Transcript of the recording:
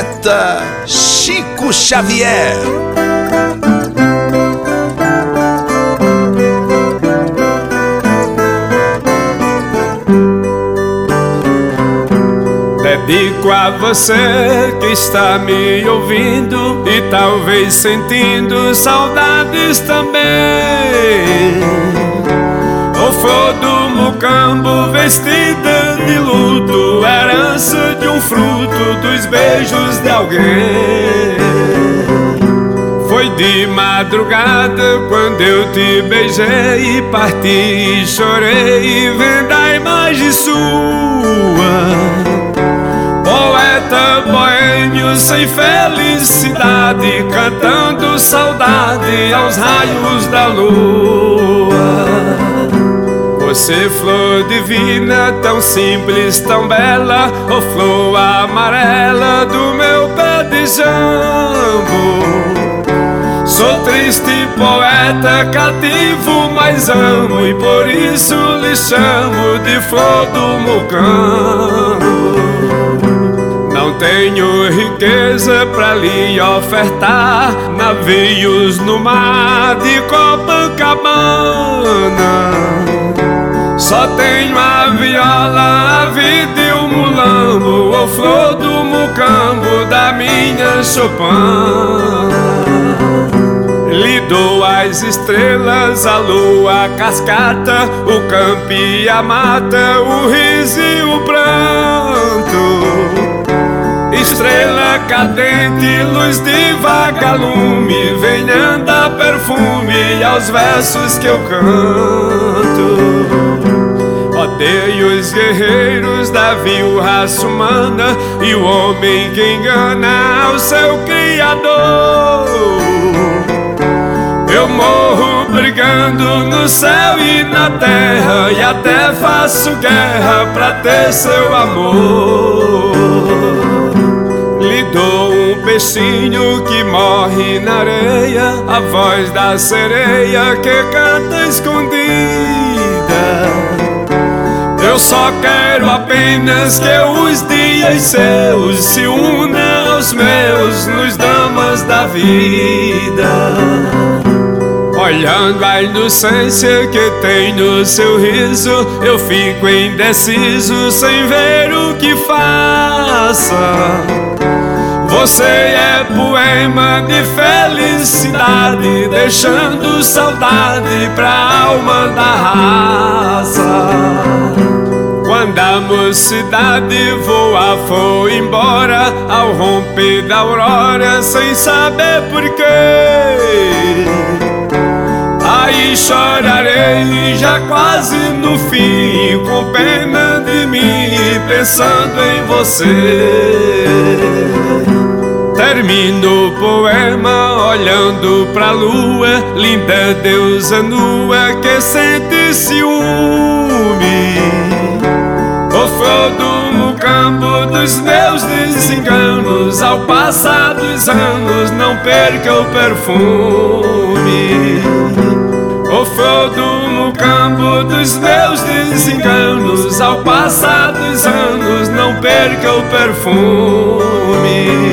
poeta Chico Xavier. Dedico a você que está me ouvindo e talvez sentindo saudades também. Ô flor do mucambo vestida de luto, herança de um fruto dos beijos de alguém. Foi de madrugada quando eu te beijei e parti e chorei vendo a imagem sua. Poeta boêmio sem felicidade, cantando saudade aos raios da lua. Você, flor divina, tão simples, tão bela, ô flor amarela do meu pé de jambo. Sou triste poeta, cativo, mas amo, e por isso lhe chamo de flor do mucambo. Não tenho riqueza pra lhe ofertar, navios no mar de Copacabana. Só tenho a viola, a vida e o mulambo, ô flor do mucambo da minha Chopin. Lhe dou as estrelas, a lua, a cascata, o campo e a mata, o riso e o pranto. Estrela cadente, luz de vagalume, venha dar perfume aos versos que eu canto. Odeio os guerreiros da vil raça humana e o homem que engana o seu Criador. Eu morro brigando no céu e na terra, e até faço guerra pra ter seu amor. Lhe dou um peixinho que morre na areia, a voz da sereia que canta escondida. Eu só quero apenas que os dias seus se unam aos meus nos dramas da vida. Olhando a inocência que tem no seu riso, eu fico indeciso sem ver o que faça. Você é poema de felicidade, deixando saudade pra alma da raça. Quando a mocidade voa, foi embora ao romper da aurora, sem saber porquê. Aí chorarei já quase no fim, com pena de mim, pensando em você. Termino o poema olhando pra lua, linda deusa nua que sente ciúme. Ô flor do mucambo dos meus desenganos, ao passar dos anos não perca o perfume. Ô flor do mucambo dos meus desenganos, ao passar dos anos não perca o perfume.